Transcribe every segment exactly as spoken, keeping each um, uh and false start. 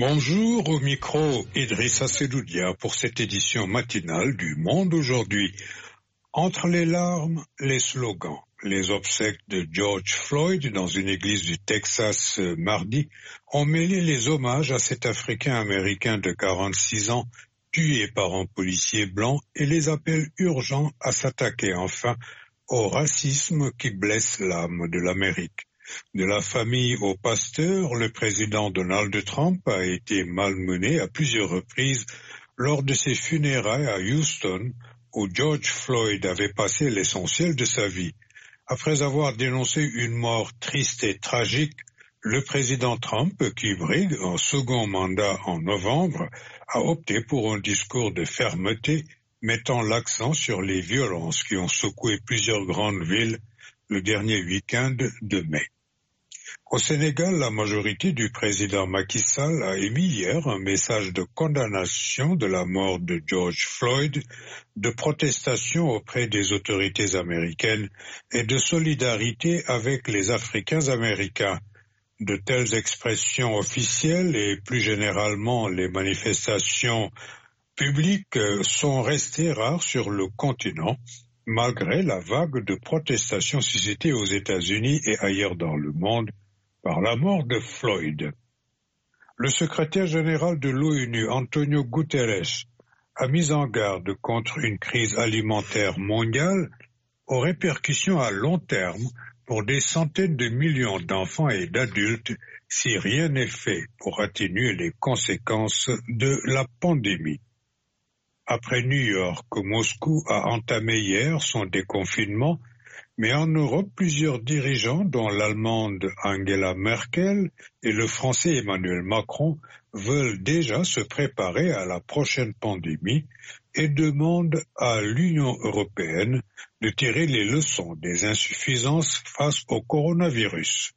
Bonjour, au micro Idrissa Sedoudia pour cette édition matinale du Monde aujourd'hui. Entre les larmes, les slogans. Les obsèques de George Floyd dans une église du Texas euh, mardi ont mêlé les hommages à cet Africain-Américain de quarante-six ans tué par un policier blanc et les appels urgents à s'attaquer enfin au racisme qui blesse l'âme de l'Amérique. De la famille au pasteur, le président Donald Trump a été malmené à plusieurs reprises lors de ses funérailles à Houston, où George Floyd avait passé l'essentiel de sa vie. Après avoir dénoncé une mort triste et tragique, le président Trump, qui brigue un second mandat en novembre, a opté pour un discours de fermeté, mettant l'accent sur les violences qui ont secoué plusieurs grandes villes le dernier week-end de mai. Au Sénégal, la majorité du président Macky Sall a émis hier un message de condamnation de la mort de George Floyd, de protestation auprès des autorités américaines et de solidarité avec les Africains américains. De telles expressions officielles et plus généralement les manifestations publiques sont restées rares sur le continent, malgré la vague de protestations suscitées aux États-Unis et ailleurs dans le monde par la mort de Floyd. Le secrétaire général de l'ONU, Antonio Guterres, a mis en garde contre une crise alimentaire mondiale aux répercussions à long terme pour des centaines de millions d'enfants et d'adultes si rien n'est fait pour atténuer les conséquences de la pandémie. Après New York, Moscou a entamé hier son déconfinement, mais en Europe, plusieurs dirigeants, dont l'Allemande Angela Merkel et le Français Emmanuel Macron, veulent déjà se préparer à la prochaine pandémie et demandent à l'Union européenne de tirer les leçons des insuffisances face au coronavirus.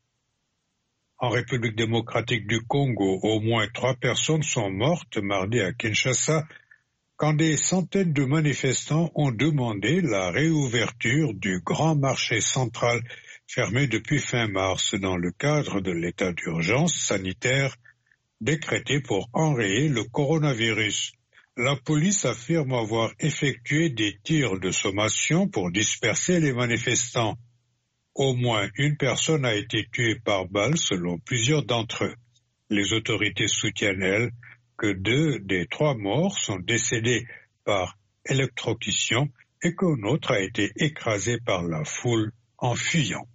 En République démocratique du Congo, au moins trois personnes sont mortes mardi à Kinshasa quand des centaines de manifestants ont demandé la réouverture du grand marché central fermé depuis fin mars dans le cadre de l'état d'urgence sanitaire décrété pour enrayer le coronavirus. La police affirme avoir effectué des tirs de sommation pour disperser les manifestants. Au moins une personne a été tuée par balle selon plusieurs d'entre eux. Les autorités soutiennent, elles, que deux des trois morts sont décédés par électrocution et qu'un autre a été écrasé par la foule en fuyant.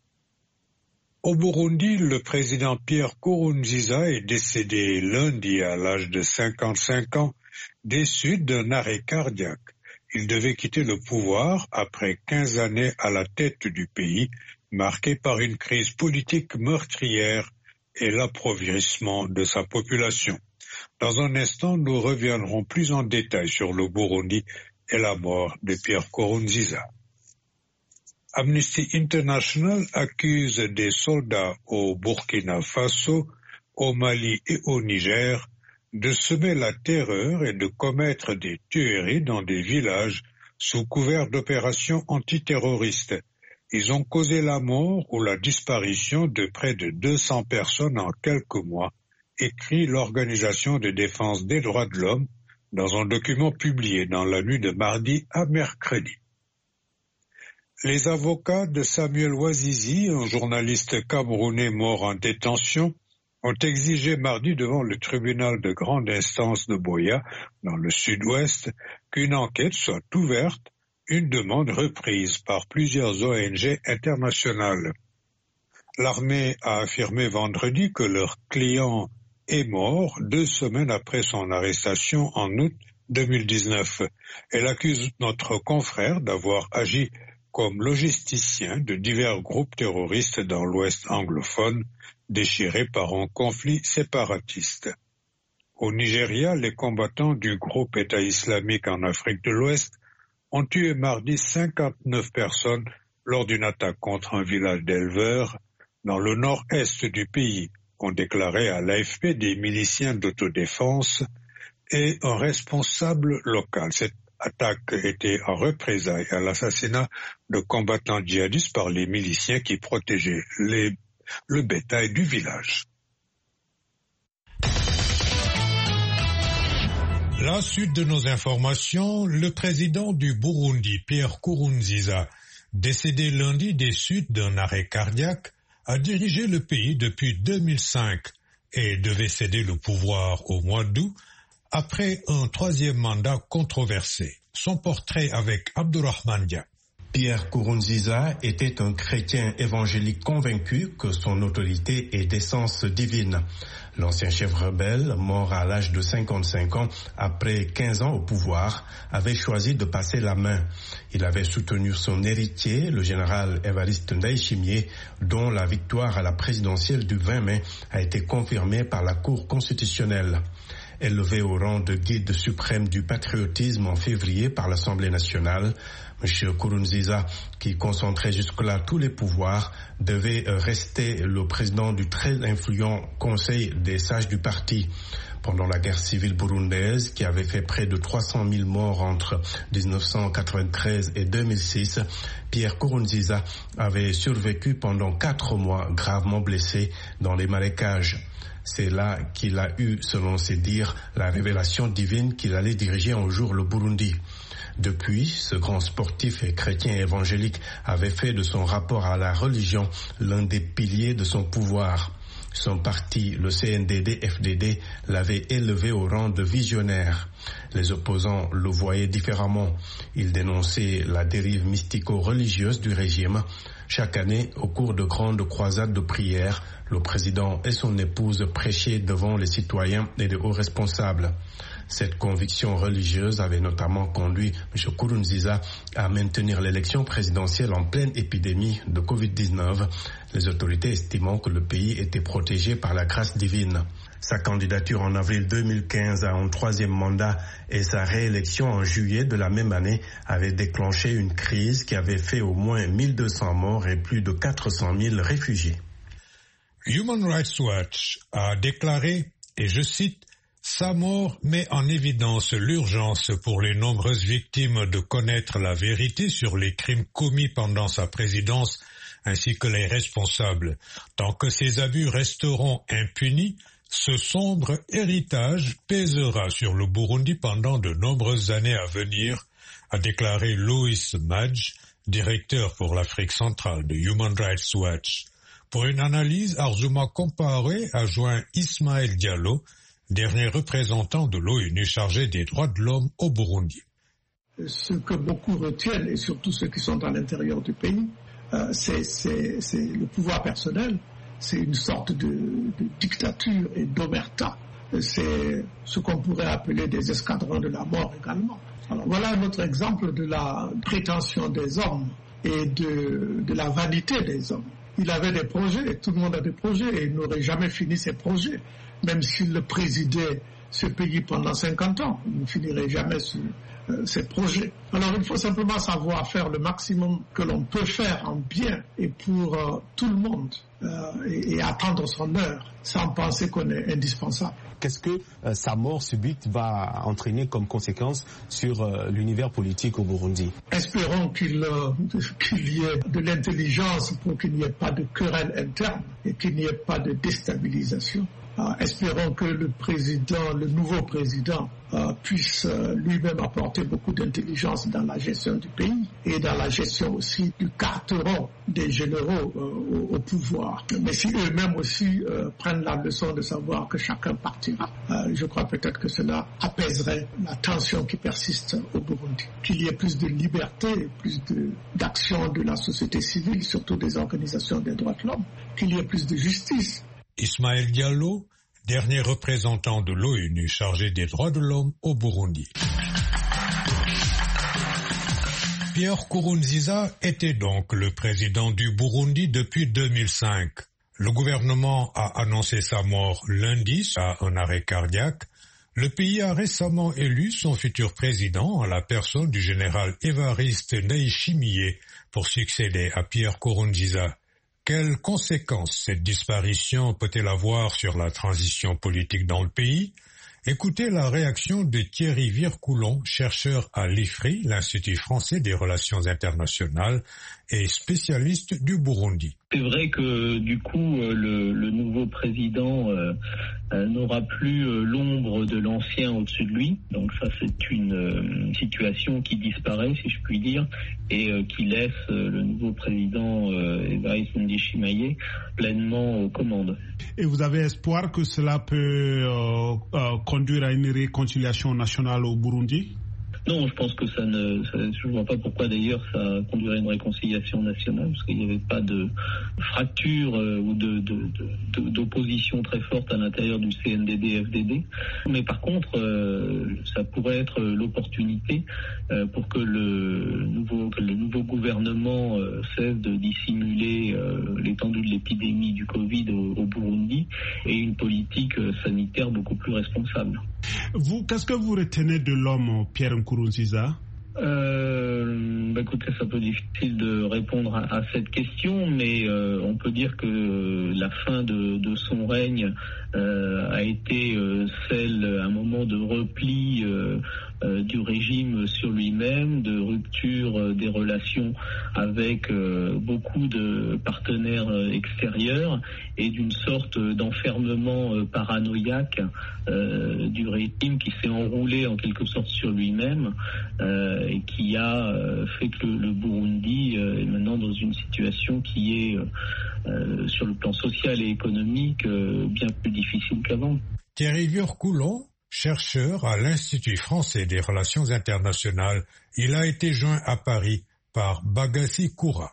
Au Burundi, le président Pierre Nkurunziza est décédé lundi à l'âge de cinquante-cinq ans des suites d'un arrêt cardiaque. Il devait quitter le pouvoir après quinze années à la tête du pays, marqué par une crise politique meurtrière et l'appauvrissement de sa population. Dans un instant, nous reviendrons plus en détail sur le Burundi et la mort de Pierre Nkurunziza. Amnesty International accuse des soldats au Burkina Faso, au Mali et au Niger de semer la terreur et de commettre des tueries dans des villages sous couvert d'opérations antiterroristes. Ils ont causé la mort ou la disparition de près de deux cents personnes en quelques mois, écrit l'Organisation de défense des droits de l'homme dans un document publié dans la nuit de mardi à mercredi. Les avocats de Samuel Ouazizi, un journaliste camerounais mort en détention, ont exigé mardi devant le tribunal de grande instance de Boya, dans le sud-ouest, qu'une enquête soit ouverte, une demande reprise par plusieurs O N G internationales. L'armée a affirmé vendredi que leur client est mort deux semaines après son arrestation en août deux mille dix-neuf. Elle accuse notre confrère d'avoir agi comme logisticien de divers groupes terroristes dans l'Ouest anglophone, déchirés par un conflit séparatiste. Au Nigeria, les combattants du groupe État islamique en Afrique de l'Ouest ont tué mardi cinquante-neuf personnes lors d'une attaque contre un village d'éleveurs dans le nord-est du pays, ont déclaré à l'A F P des miliciens d'autodéfense et un responsable local. Cette attaque était en représailles à l'assassinat de combattants djihadistes par les miliciens qui protégeaient les, le bétail du village. La suite de nos informations, le président du Burundi, Pierre Nkurunziza, décédé lundi des suites d'un arrêt cardiaque, a dirigé le pays depuis deux mille cinq et devait céder le pouvoir au mois d'août après un troisième mandat controversé. Son portrait avec Abdourahmane Dia. Pierre Nkurunziza était un chrétien évangélique convaincu que son autorité est d'essence divine. L'ancien chef rebelle, mort à l'âge de cinquante-cinq ans après quinze ans au pouvoir, avait choisi de passer la main. Il avait soutenu son héritier, le général Évariste Ndayishimiye, dont la victoire à la présidentielle du vingt mai a été confirmée par la Cour constitutionnelle. Élevé au rang de guide suprême du patriotisme en février par l'Assemblée nationale, M. Nkurunziza, qui concentrait jusque-là tous les pouvoirs, devait rester le président du très influent Conseil des sages du parti. Pendant la guerre civile burundaise, qui avait fait près de trois cent mille morts entre dix-neuf cent quatre-vingt-treize et deux mille six, Pierre Nkurunziza avait survécu pendant quatre mois gravement blessé dans les marécages. C'est là qu'il a eu, selon ses dires, la révélation divine qu'il allait diriger un jour le Burundi. Depuis, ce grand sportif et chrétien évangélique avait fait de son rapport à la religion l'un des piliers de son pouvoir. Son parti, le C N D D F D D, l'avait élevé au rang de visionnaire. Les opposants le voyaient différemment. Ils dénonçaient la dérive mystico-religieuse du régime. Chaque année, au cours de grandes croisades de prière, le président et son épouse prêchaient devant les citoyens et les hauts responsables. Cette conviction religieuse avait notamment conduit M. Nkurunziza à maintenir l'élection présidentielle en pleine épidémie de covid dix-neuf, les autorités estimant que le pays était protégé par la grâce divine. Sa candidature en avril deux mille quinze à un troisième mandat et sa réélection en juillet de la même année avaient déclenché une crise qui avait fait au moins mille deux cents morts et plus de quatre cent mille réfugiés. Human Rights Watch a déclaré, et je cite, « Sa mort met en évidence l'urgence pour les nombreuses victimes de connaître la vérité sur les crimes commis pendant sa présidence ainsi que les responsables. Tant que ces abus resteront impunis, ce sombre héritage pèsera sur le Burundi pendant de nombreuses années à venir », a déclaré Loïs Madj, directeur pour l'Afrique centrale de Human Rights Watch. Pour une analyse, Arzouma Compaoré a joint Ismaël Diallo, dernier représentant de l'ONU chargé des droits de l'homme au Burundi. Ce que beaucoup retiennent, et surtout ceux qui sont à l'intérieur du pays, euh, c'est, c'est, c'est le pouvoir personnel. C'est une sorte de, de dictature et d'omerta. C'est ce qu'on pourrait appeler des escadrons de la mort également. Alors voilà un autre exemple de la prétention des hommes et de, de la vanité des hommes. Il avait des projets, tout le monde a des projets, et il n'aurait jamais fini ses projets. Même s'il le présidait ce pays pendant cinquante ans, il ne finirait jamais ce, euh, ses projets. Alors il faut simplement savoir faire le maximum que l'on peut faire en bien et pour euh, tout le monde euh, et, et attendre son heure sans penser qu'on est indispensable. Qu'est-ce que euh, sa mort subite va entraîner comme conséquence sur euh, l'univers politique au Burundi? Espérons qu'il, euh, qu'il y ait de l'intelligence pour qu'il n'y ait pas de querelle interne et qu'il n'y ait pas de déstabilisation. Euh, espérons que le président, le nouveau président, euh, puisse euh, lui-même apporter beaucoup d'intelligence dans la gestion du pays et dans la gestion aussi du carteron des généraux euh, au, au pouvoir. Mais si eux-mêmes aussi euh, prennent la leçon de savoir que chacun partira, euh, je crois peut-être que cela apaiserait la tension qui persiste au Burundi. Qu'il y ait plus de liberté, plus de, d'action de la société civile, surtout des organisations des droits de l'homme, qu'il y ait plus de justice. Ismaël Diallo, dernier représentant de l'ONU chargé des droits de l'homme au Burundi. Pierre Nkurunziza était donc le président du Burundi depuis deux mille cinq. Le gouvernement a annoncé sa mort lundi à un arrêt cardiaque. Le pays a récemment élu son futur président en la personne du général Évariste Ndayishimiye pour succéder à Pierre Nkurunziza. Quelles conséquences cette disparition peut-elle avoir sur la transition politique dans le pays? Écoutez la réaction de Thierry Vircoulon, chercheur à l'I F R I, l'Institut français des relations internationales, et spécialiste du Burundi. C'est vrai que du coup, le, le nouveau président euh, euh, n'aura plus euh, l'ombre de l'ancien au-dessus de lui. Donc ça, c'est une euh, situation qui disparaît, si je puis dire, et euh, qui laisse euh, le nouveau président euh, Evariste Ndayishimiye pleinement aux commandes. Et vous avez espoir que cela peut euh, euh, conduire à une réconciliation nationale au Burundi ? Non, je pense que ça ne... Ça, je ne vois pas pourquoi d'ailleurs ça conduirait à une réconciliation nationale, parce qu'il n'y avait pas de fracture euh, ou de, de, de, de, d'opposition très forte à l'intérieur du C N D D F D D. Mais par contre, euh, ça pourrait être l'opportunité euh, pour que le nouveau, que le nouveau gouvernement euh, cesse de dissimuler euh, l'étendue de l'épidémie du Covid au, au Burundi et une politique euh, sanitaire beaucoup plus responsable. Vous, qu'est-ce que vous retenez de l'homme Pierre Nkurunziza ? Euh, bah écoutez, c'est un peu difficile de répondre à, à cette question, mais euh, on peut dire que la fin de, de son règne euh, a été euh, celle, un moment de repli euh, euh, du régime sur lui-même, de rupture euh, des relations avec euh, beaucoup de partenaires euh, extérieurs et d'une sorte d'enfermement euh, paranoïaque euh, du régime qui s'est enroulé en quelque sorte sur lui-même euh, et qui a euh, fait que le, le Burundi euh, est maintenant dans une situation qui est euh, sur le plan social et économique euh, bien plus difficile qu'avant. Thierry Viorcoulon, chercheur à l'Institut français des relations internationales, il a été joint à Paris par Bagassi Koura.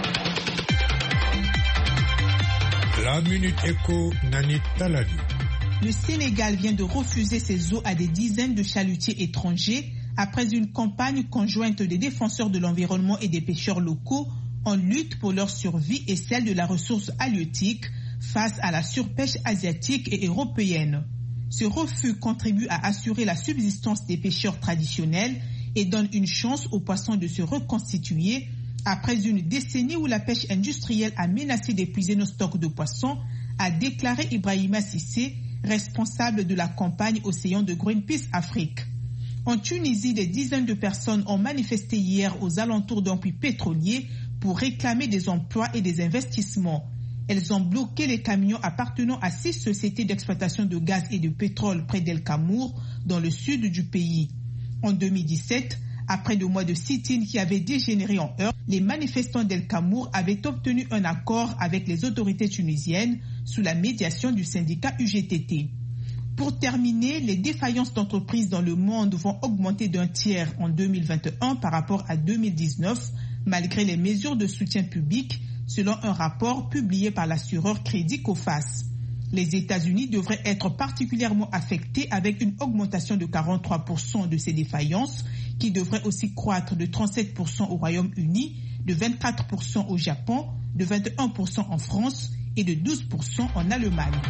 La Minute Éco, Nanit Talali. Le Sénégal vient de refuser ses eaux à des dizaines de chalutiers étrangers après une campagne conjointe des défenseurs de l'environnement et des pêcheurs locaux en lutte pour leur survie et celle de la ressource halieutique face à la surpêche asiatique et européenne. Ce refus contribue à assurer la subsistance des pêcheurs traditionnels et donne une chance aux poissons de se reconstituer après une décennie où la pêche industrielle a menacé d'épuiser nos stocks de poissons, a déclaré Ibrahima Cissé, responsable de la campagne Océan de Greenpeace Afrique. En Tunisie, des dizaines de personnes ont manifesté hier aux alentours d'un puits pétrolier pour réclamer des emplois et des investissements. Elles ont bloqué les camions appartenant à six sociétés d'exploitation de gaz et de pétrole près d'El Kamour, dans le sud du pays. En deux mille dix-sept, après deux mois de sit-in qui avaient dégénéré en heurts, les manifestants d'El Kamour avaient obtenu un accord avec les autorités tunisiennes sous la médiation du syndicat U G T T. Pour terminer, les défaillances d'entreprises dans le monde vont augmenter d'un tiers en deux mille vingt et un par rapport à deux mille dix-neuf, malgré les mesures de soutien public, selon un rapport publié par l'assureur Crédit Coface. Les États-Unis devraient être particulièrement affectés avec une augmentation de quarante-trois pour cent de ces défaillances, qui devrait aussi croître de trente-sept pour cent au Royaume-Uni, de vingt-quatre pour cent au Japon, de vingt et un pour cent en France et de douze pour cent en Allemagne.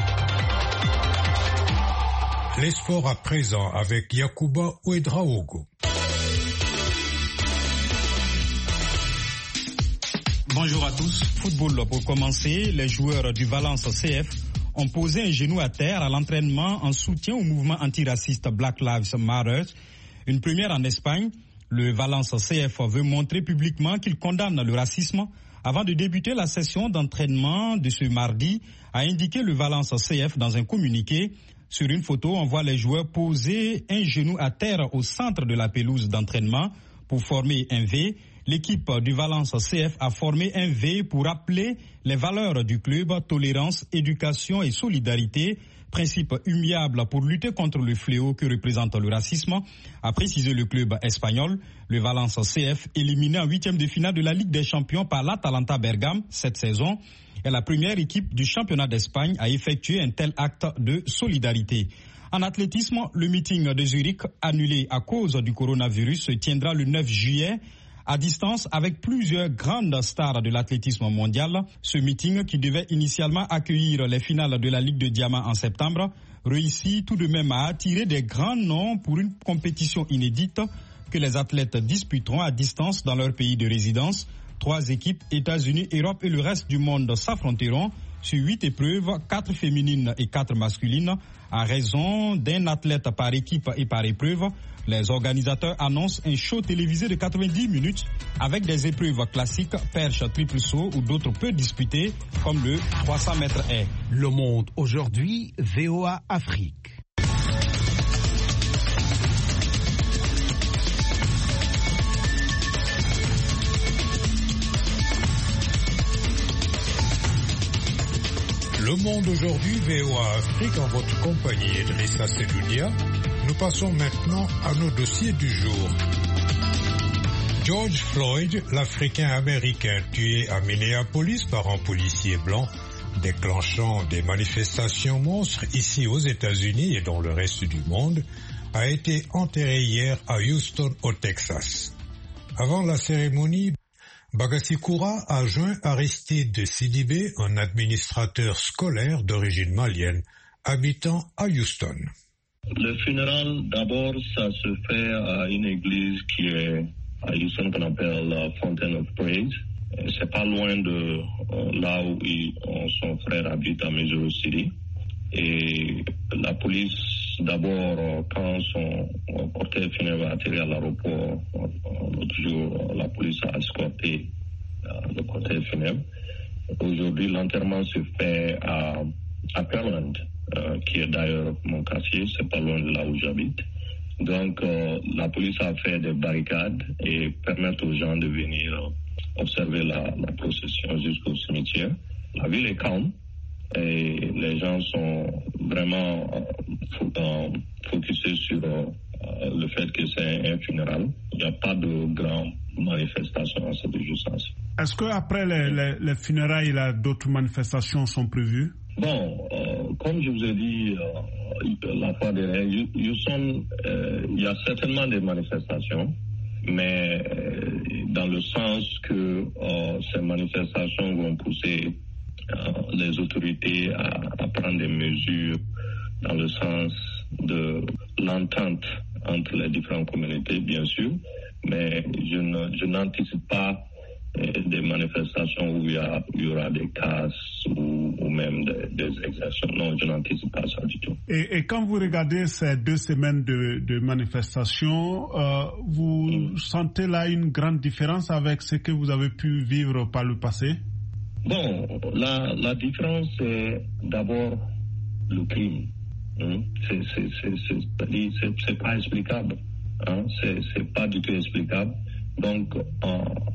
Les sports à présent avec Yacouba Ouedraogo. Bonjour à tous. Football pour commencer. Les joueurs du Valence C F ont posé un genou à terre à l'entraînement en soutien au mouvement antiraciste Black Lives Matter. Une première en Espagne. Le Valence C F veut montrer publiquement qu'il condamne le racisme avant de débuter la session d'entraînement de ce mardi, a indiqué le Valence C F dans un communiqué. Sur une photo, on voit les joueurs poser un genou à terre au centre de la pelouse d'entraînement pour former un V. L'équipe du Valence C F a formé un V pour rappeler les valeurs du club, tolérance, éducation et solidarité, principe immuable pour lutter contre le fléau que représente le racisme, a précisé le club espagnol. Le Valence C F, éliminé en huitième de finale de la Ligue des Champions par l'Atalanta Bergame cette saison, est la première équipe du championnat d'Espagne à effectuer un tel acte de solidarité. En athlétisme, le meeting de Zurich, annulé à cause du coronavirus, se tiendra le neuf juillet à distance avec plusieurs grandes stars de l'athlétisme mondial. Ce meeting, qui devait initialement accueillir les finales de la Ligue de Diamant en septembre, réussit tout de même à attirer des grands noms pour une compétition inédite que les athlètes disputeront à distance dans leur pays de résidence. Trois équipes, États-Unis, Europe et le reste du monde, s'affronteront. sur huit épreuves, quatre féminines et quatre masculines, à raison d'un athlète par équipe et par épreuve. Les organisateurs annoncent un show télévisé de quatre-vingt-dix minutes avec des épreuves classiques, perche, triple saut ou d'autres peu disputées comme le trois cents mètres haies. Le Monde aujourd'hui, V O A Afrique. Le Monde aujourd'hui, V O A Afrique, en votre compagnie, Idrissa Seloudia. Nous passons maintenant à nos dossiers du jour. George Floyd, l'Africain-Américain tué à Minneapolis par un policier blanc, déclenchant des manifestations monstres ici aux États-Unis et dans le reste du monde, a été enterré hier à Houston, au Texas. Avant la cérémonie, Bagasikura a joint Aristide Sidibé, un administrateur scolaire d'origine malienne, habitant à Houston. Le funéral, d'abord, ça se fait à une église qui est à Houston qu'on appelle la Fountain of Praise. C'est pas loin de euh, là où il, son frère habite à Missouri City. Et la police, d'abord, quand son cortège funèbre a atterri à l'aéroport, l'autre jour, la police a escorté euh, le cortège funèbre. Aujourd'hui, l'enterrement se fait à, à Pearland, euh, qui est d'ailleurs mon quartier, c'est pas loin de là où j'habite. Donc, euh, la police a fait des barricades et permettre aux gens de venir euh, observer la, la procession jusqu'au cimetière. La ville est calme. Et les gens sont vraiment euh, focusés sur euh, le fait que c'est un funéral. Il n'y a pas de grandes manifestations à cette jouissance. Est-ce qu'après les, les, les funérailles, d'autres manifestations sont prévues? Bon, euh, comme je vous ai dit euh, la fois dernière, Houston, euh, il y a certainement des manifestations, mais euh, dans le sens que euh, ces manifestations vont pousser les autorités à, à prendre des mesures dans le sens de l'entente entre les différentes communautés, bien sûr, mais je, ne, je n'anticipe pas euh, des manifestations où il y, a, il y aura des casses ou, ou même des, des exactions. Non, je n'anticipe pas ça du tout. Et, et quand vous regardez ces deux semaines de, de manifestations, euh, vous mm. sentez là une grande différence avec ce que vous avez pu vivre par le passé? Bon, la, la différence, c'est d'abord le crime. Hein? C'est, c'est, c'est, c'est, c'est, c'est pas explicable. Hein? C'est, c'est pas du tout explicable. Donc, euh,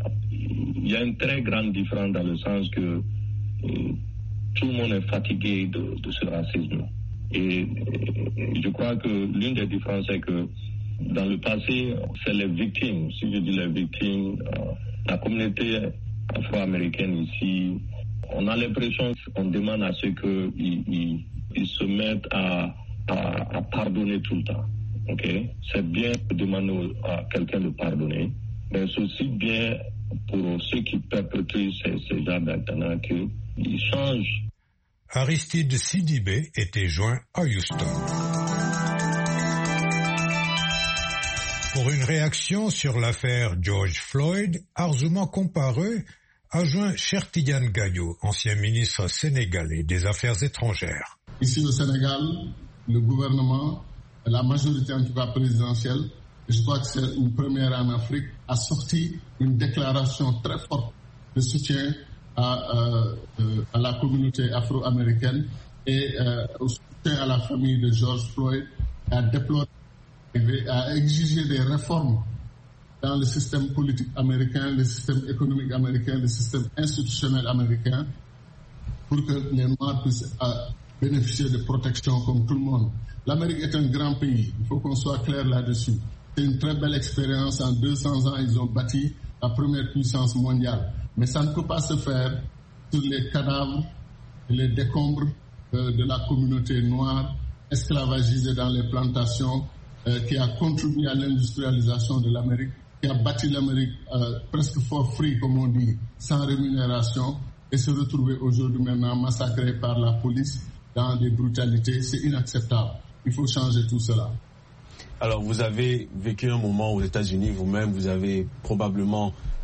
il y a une très grande différence dans le sens que euh, tout le monde est fatigué de, de ce racisme. Et, et je crois que l'une des différences, c'est que dans le passé, c'est les victimes. Si je dis les victimes, euh, la communauté afro-américaine ici, on a l'impression qu'on demande à ceux qu'ils ils, ils se mettent à, à, à pardonner tout le temps. Okay? C'est bien de demander à quelqu'un de pardonner, mais c'est aussi bien pour ceux qui perpétuent ces, ces genres d'actes qu'ils changent. Aristide Sidibé était joint à Houston. Pour une réaction sur l'affaire George Floyd, Arzouma Compareux a joint Cheikh Tidiane Gadio, ancien ministre sénégalais des Affaires étrangères. Ici au Sénégal, le gouvernement, la majorité en tout cas présidentielle, je crois que c'est une première en Afrique, a sorti une déclaration très forte de soutien à, euh, à la communauté afro-américaine et euh, au soutien à la famille de George Floyd, a déploré, a exigé des réformes dans le système politique américain, le système économique américain, le système institutionnel américain, pour que les Noirs puissent euh, bénéficier de protection comme tout le monde. L'Amérique est un grand pays, il faut qu'on soit clair là-dessus. C'est une très belle expérience. En deux cents ans, ils ont bâti la première puissance mondiale. Mais ça ne peut pas se faire sur les cadavres et les décombres euh, de la communauté noire esclavagisée dans les plantations, euh, qui a contribué à l'industrialisation de l'Amérique, qui a bâti l'Amérique euh, presque for free, comme on dit, sans rémunération, et se retrouver aujourd'hui maintenant massacré par la police dans des brutalités. C'est inacceptable. Il faut changer tout cela. Alors, vous avez vécu un moment aux États-Unis vous-même, vous avez probablement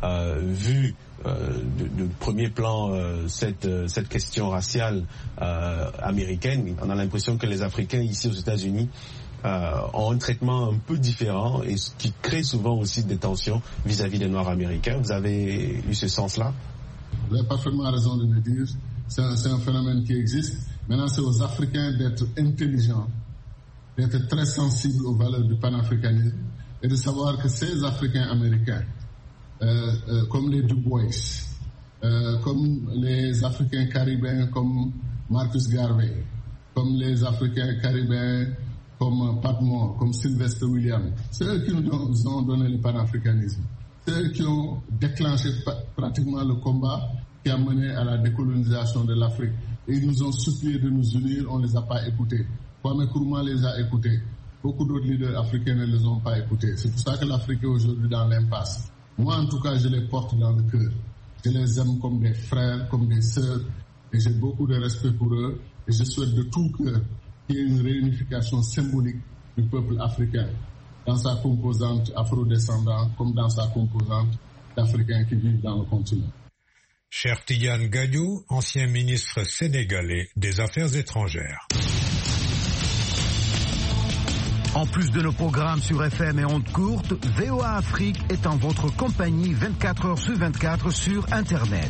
euh, vu euh, de, de premier plan euh, cette, euh, cette question raciale euh, américaine. On a l'impression que les Africains ici aux États-Unis euh, ont un traitement un peu différent et ce qui crée souvent aussi des tensions vis-à-vis des Noirs américains. Vous avez eu ce sens-là? Vous avez parfaitement raison de le dire. C'est un, c'est un phénomène qui existe. Maintenant, c'est aux Africains d'être intelligents, d'être très sensibles aux valeurs du panafricanisme et de savoir que ces Africains américains, euh, euh, comme les Du Bois, euh, comme les Africains caribéens comme Marcus Garvey, comme les Africains caribéens comme Pat Moore, comme Sylvester Williams, c'est eux qui nous ont donné le panafricanisme. C'est eux qui ont déclenché pratiquement le combat qui a mené à la décolonisation de l'Afrique. Et ils nous ont supplié de nous unir, on ne les a pas écoutés. Kwame Nkrumah les a écoutés. Beaucoup d'autres leaders africains ne les ont pas écoutés. C'est pour ça que l'Afrique est aujourd'hui dans l'impasse. Moi, en tout cas, je les porte dans le cœur. Je les aime comme des frères, comme des sœurs, et j'ai beaucoup de respect pour eux. Et je souhaite de tout cœur qu'il y ait une réunification symbolique du peuple africain, dans sa composante afro-descendante, comme dans sa composante d'Africains qui vivent dans le continent. Cher Tidiane Gadio, ancien ministre sénégalais des Affaires étrangères. En plus de nos programmes sur F M et ondes courtes, V O A Afrique est en votre compagnie vingt-quatre heures sur vingt-quatre sur Internet.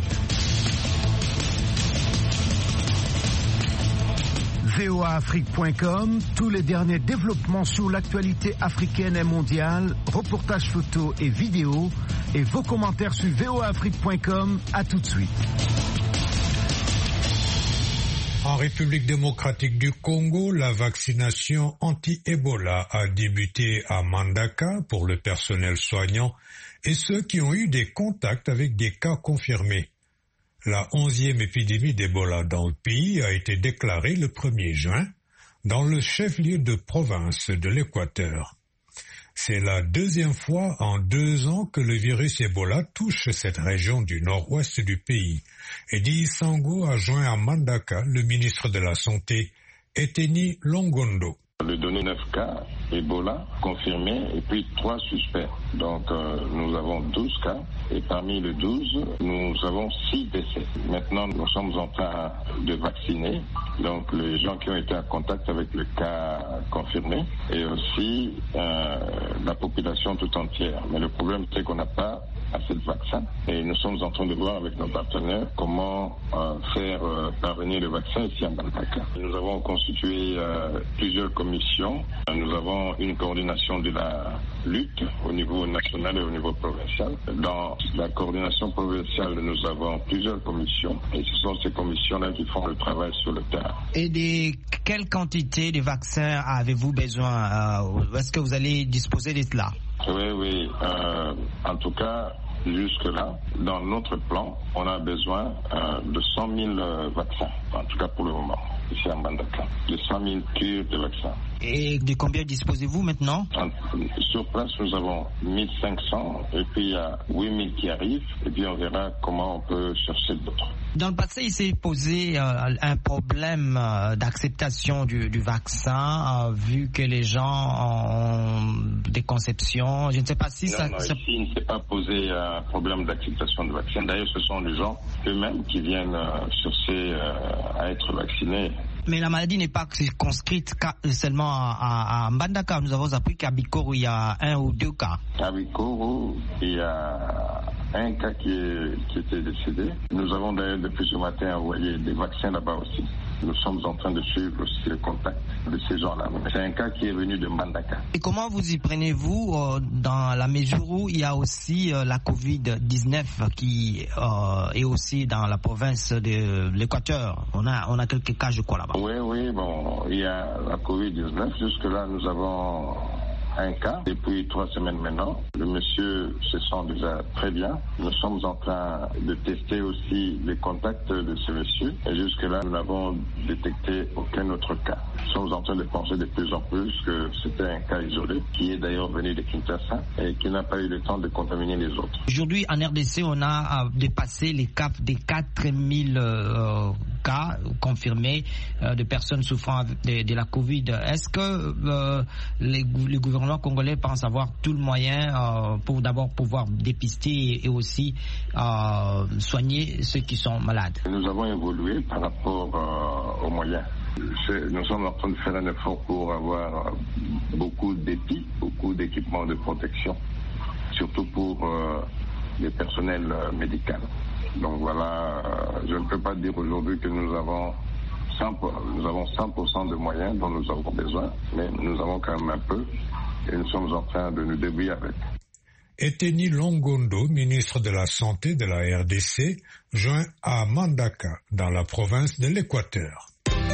V O A Afrique point com, tous les derniers développements sur l'actualité africaine et mondiale, reportages photos et vidéos, et vos commentaires sur V O A Afrique point com. À tout de suite. En République démocratique du Congo, la vaccination anti-Ebola a débuté à Mbandaka pour le personnel soignant et ceux qui ont eu des contacts avec des cas confirmés. La onzième épidémie d'Ebola dans le pays a été déclarée le premier juin dans le chef-lieu de province de l'Équateur. C'est la deuxième fois en deux ans que le virus Ebola touche cette région du nord-ouest du pays. Eddie Sango a joint à Mbandaka le ministre de la Santé, Eteni Longondo. Le donné neuf cas Ebola confirmés et puis trois suspects. Donc euh, nous avons douze cas et parmi les douze, nous avons six décès. Maintenant, nous sommes en train de vacciner donc les gens qui ont été en contact avec le cas confirmé et aussi euh, la population tout entière. Mais le problème, c'est qu'on n'a pas assez de vaccins et nous sommes en train de voir avec nos partenaires comment euh, faire euh, parvenir le vaccin ici à Mbandaka. Nous avons constitué euh, plusieurs commissions. Nous avons une coordination de la lutte au niveau national et au niveau provincial. Dans la coordination provinciale, nous avons plusieurs commissions et ce sont ces commissions-là qui font le travail sur le terrain. Et de quelle quantité de vaccins avez-vous besoin? euh, Est-ce que vous allez disposer de cela? Oui, oui. Euh, en tout cas, jusque-là, dans notre plan, on a besoin euh, de cent mille euh, vaccins, en tout cas pour le moment, ici à Mbandaka, de cent mille cures de vaccins. Et de combien disposez-vous maintenant? En, sur place, nous avons mille cinq cents et puis il y a huit mille qui arrivent et puis on verra comment on peut chercher d'autres. Dans le passé, il s'est posé euh, un problème euh, d'acceptation du, du vaccin, euh, vu que les gens ont des conceptions. Je ne sais pas si non, ça... Non, ça... ici, il ne s'est pas posé un problème d'acceptation du vaccin. D'ailleurs, ce sont les gens eux-mêmes qui viennent euh, chercher euh, à être vaccinés. Mais la maladie n'est pas circonscrite seulement à, à Mbandaka. Nous avons appris qu'à Bikoro, il y a un ou deux cas. À Bikoro, il y a un cas qui, est, qui était décédé. Nous avons d'ailleurs depuis ce matin envoyé des vaccins là-bas aussi. Nous sommes en train de suivre aussi le contact de ces gens-là. C'est un cas qui est venu de Mbandaka. Et comment vous y prenez-vous euh, dans la mesure où il y a aussi euh, la covid dix-neuf qui euh, est aussi dans la province de l'Équateur? On a, on a quelques cas, je crois, là-bas. Oui, oui, bon, il y a la covid dix-neuf. Jusque-là, nous avons un cas depuis trois semaines maintenant. Le monsieur se sent déjà très bien. Nous sommes en train de tester aussi les contacts de ce monsieur. Et jusque-là, nous n'avons détecté aucun autre cas. Nous sommes en train de penser de plus en plus que c'était un cas isolé, qui est d'ailleurs venu de Kinshasa et qui n'a pas eu le temps de contaminer les autres. Aujourd'hui, en R D C, on a dépassé les caps des quatre mille euh, cas confirmés euh, de personnes souffrant de, de la Covid. Est-ce que euh, les, le gouvernement congolais pense avoir tout le moyen euh, pour d'abord pouvoir dépister et aussi euh, soigner ceux qui sont malades? Nous avons évolué par rapport euh, aux moyens. Nous sommes en train de faire un effort pour avoir beaucoup d'épis, beaucoup d'équipements de protection, surtout pour euh, les personnels euh, médicaux. Donc voilà, euh, je ne peux pas dire aujourd'hui que nous avons cent pour cent, nous avons cent pour cent de moyens dont nous avons besoin, mais nous avons quand même un peu et nous sommes en train de nous débrouiller avec. Eteni Longondo, ministre de la Santé de la R D C, joint à Mandaka, dans la province de l'Équateur.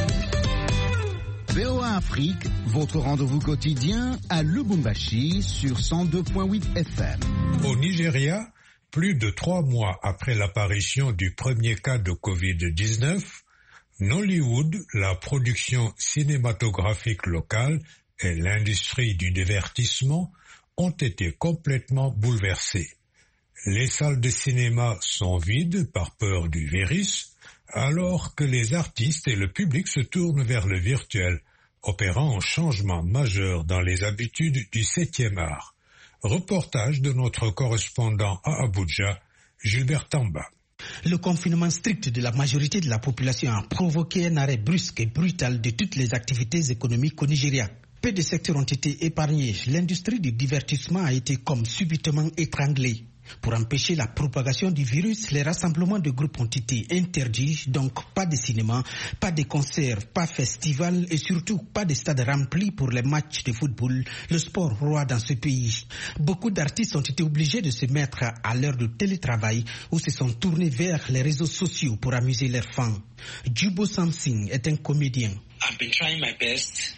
V O A Afrique, votre rendez-vous quotidien à Lubumbashi sur cent deux virgule huit F M. Au Nigeria, plus de trois mois après l'apparition du premier cas de covid dix-neuf, Nollywood, la production cinématographique locale et l'industrie du divertissement ont été complètement bouleversées. Les salles de cinéma sont vides par peur du virus, alors que les artistes et le public se tournent vers le virtuel, opérant un changement majeur dans les habitudes du septième art. Reportage de notre correspondant à Abuja, Gilbert Tamba. Le confinement strict de la majorité de la population a provoqué un arrêt brusque et brutal de toutes les activités économiques au Nigeria. Peu de secteurs ont été épargnés. L'industrie du divertissement a été comme subitement étranglée. Pour empêcher la propagation du virus, les rassemblements de groupes ont été interdits, donc pas de cinéma, pas de concerts, pas de festivals et surtout pas de stades remplis pour les matchs de football, le sport roi dans ce pays. Beaucoup d'artistes ont été obligés de se mettre à l'heure de télétravail ou se sont tournés vers les réseaux sociaux pour amuser leurs fans. Jubo Samsing est un comédien. I've been trying my best.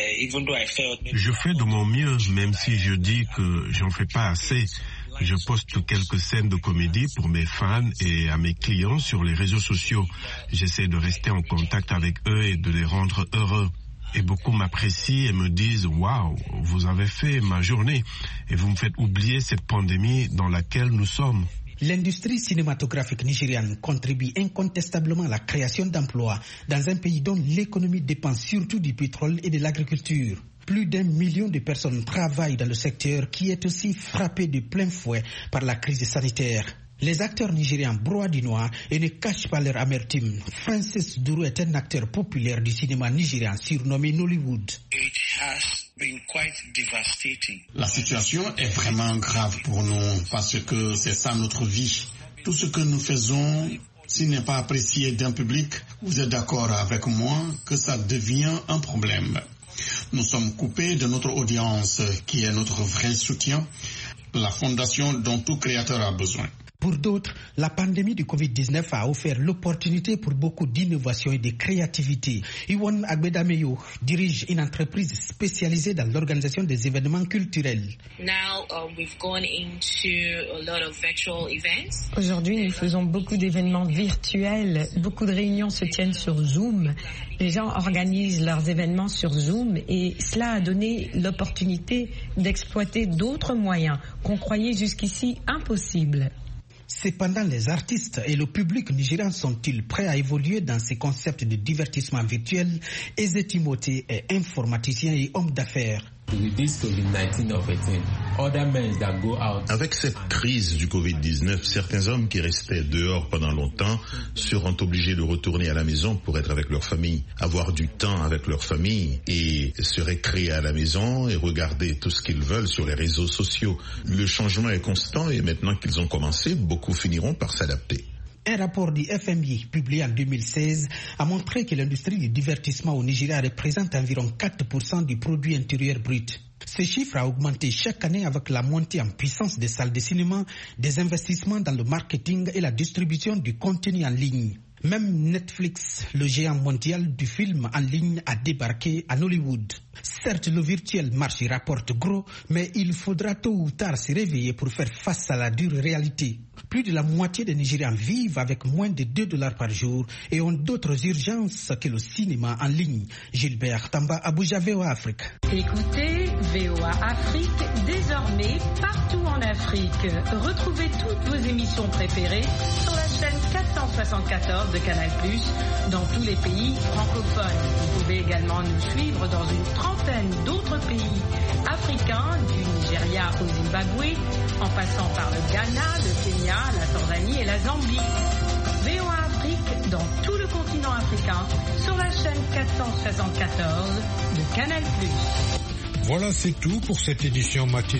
Je fais de mon mieux, même si je dis que j'en fais pas assez. Je poste quelques scènes de comédie pour mes fans et à mes clients sur les réseaux sociaux. J'essaie de rester en contact avec eux et de les rendre heureux. Et beaucoup m'apprécient et me disent « Waouh, vous avez fait ma journée et vous me faites oublier cette pandémie dans laquelle nous sommes. » L'industrie cinématographique nigériane contribue incontestablement à la création d'emplois dans un pays dont l'économie dépend surtout du pétrole et de l'agriculture. Plus d'un million de personnes travaillent dans le secteur qui est aussi frappé de plein fouet par la crise sanitaire. Les acteurs nigérians broient du noir et ne cachent pas leur amertume. Francis Duru est un acteur populaire du cinéma nigérian surnommé Nollywood. La situation est vraiment grave pour nous parce que c'est ça notre vie. Tout ce que nous faisons, s'il n'est pas apprécié d'un public, vous êtes d'accord avec moi que ça devient un problème. Nous sommes coupés de notre audience qui est notre vrai soutien, la fondation dont tout créateur a besoin. Pour d'autres, la pandémie du covid dix-neuf a offert l'opportunité pour beaucoup d'innovation et de créativité. Iwan Agbedameyo dirige une entreprise spécialisée dans l'organisation des événements culturels. Now, uh, we've gone into a lot of virtual events. Aujourd'hui, nous faisons beaucoup d'événements virtuels. Beaucoup de réunions se tiennent sur Zoom. Les gens organisent leurs événements sur Zoom et cela a donné l'opportunité d'exploiter d'autres moyens qu'on croyait jusqu'ici impossibles. Cependant, les artistes et le public nigérian sont-ils prêts à évoluer dans ces concepts de divertissement virtuel? Eze Timothée est informaticien et homme d'affaires. Avec cette crise du covid dix-neuf, certains hommes qui restaient dehors pendant longtemps seront obligés de retourner à la maison pour être avec leur famille, avoir du temps avec leur famille et se récréer à la maison et regarder tout ce qu'ils veulent sur les réseaux sociaux. Le changement est constant et maintenant qu'ils ont commencé, beaucoup finiront par s'adapter. Un rapport du F M I publié en deux mille seize a montré que l'industrie du divertissement au Nigeria représente environ quatre pour cent du produit intérieur brut. Ce chiffre a augmenté chaque année avec la montée en puissance des salles de cinéma, des investissements dans le marketing et la distribution du contenu en ligne. Même Netflix, le géant mondial du film en ligne, a débarqué à Hollywood. Certes, le virtuel marché rapporte gros, mais il faudra tôt ou tard se réveiller pour faire face à la dure réalité. Plus de la moitié des Nigérians vivent avec moins de deux dollars par jour et ont d'autres urgences que le cinéma en ligne. Gilbert Tamba, Abuja, V O A Afrique. Écoutez V O A Afrique désormais partout en Afrique. Retrouvez toutes vos émissions préférées sur la chaîne quatre cent soixante-quatorze de Canal plus, dans tous les pays francophones. Vous pouvez également nous suivre dans une trentaine d'autres pays africains, du Nigeria au Zimbabwe, en passant par le Ghana, le Kenya, la Tanzanie et la Zambie. V O A Afrique dans tout le continent africain sur la chaîne quatre cent soixante-quatorze de Canal plus. Voilà, c'est tout pour cette édition matinale.